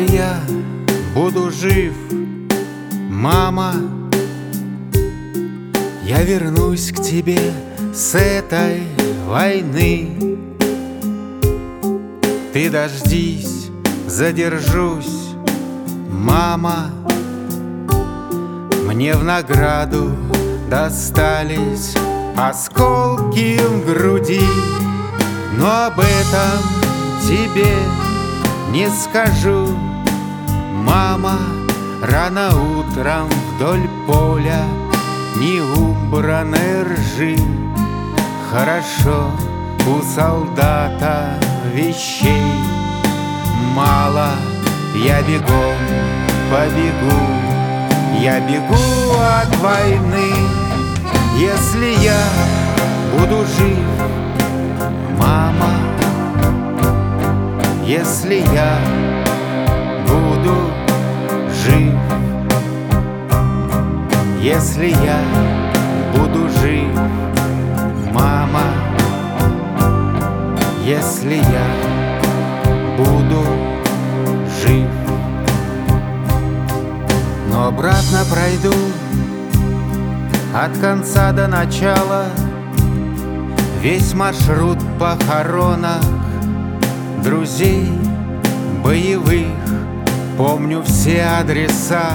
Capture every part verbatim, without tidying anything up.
я буду жив, мама, я вернусь к тебе с этой войны. Ты дождись, задержусь, мама. Мне в награду достались осколки в груди, но об этом тебе не скажу, мама. Рано утром вдоль поля неубранной ржи хорошо у солдата вещей мало. Я бегом побегу, я бегу от войны. Если я буду жив, мама, если я буду жив, если я буду жив, мама, если я буду жив. Но обратно пройду от конца до начала весь маршрут похоронок друзей боевых. Помню все адреса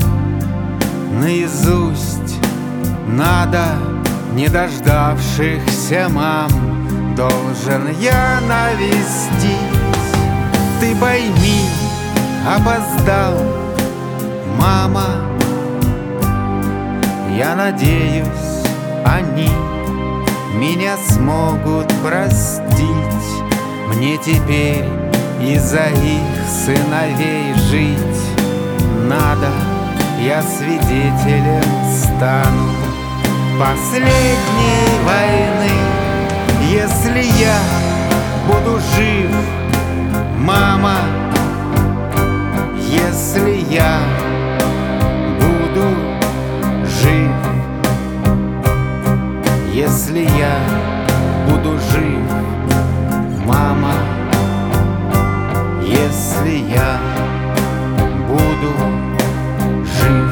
наизусть. Надо не дождавшихся мам должен я навестить. Ты пойми, опоздал, мама. Я надеюсь, они меня смогут простить. Мне теперь из-за их сыновей жить надо. Я свидетелем стану последней войны. Если я буду жив, мама, если я буду жив, если я буду жив, мама, если я буду жив.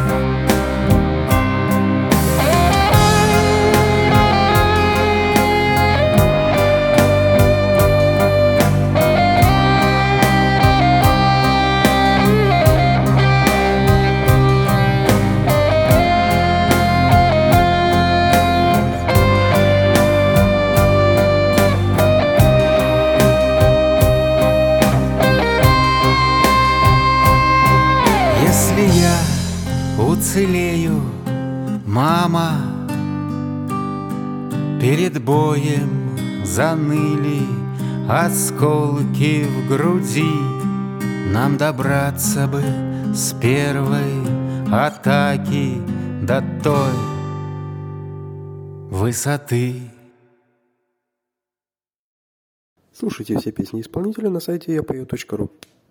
Если я уцелею, мама, перед боем заныли осколки в груди. Нам добраться бы с первой атаки до той высоты. Слушайте все песни исполнителя на сайте я пою точка ру.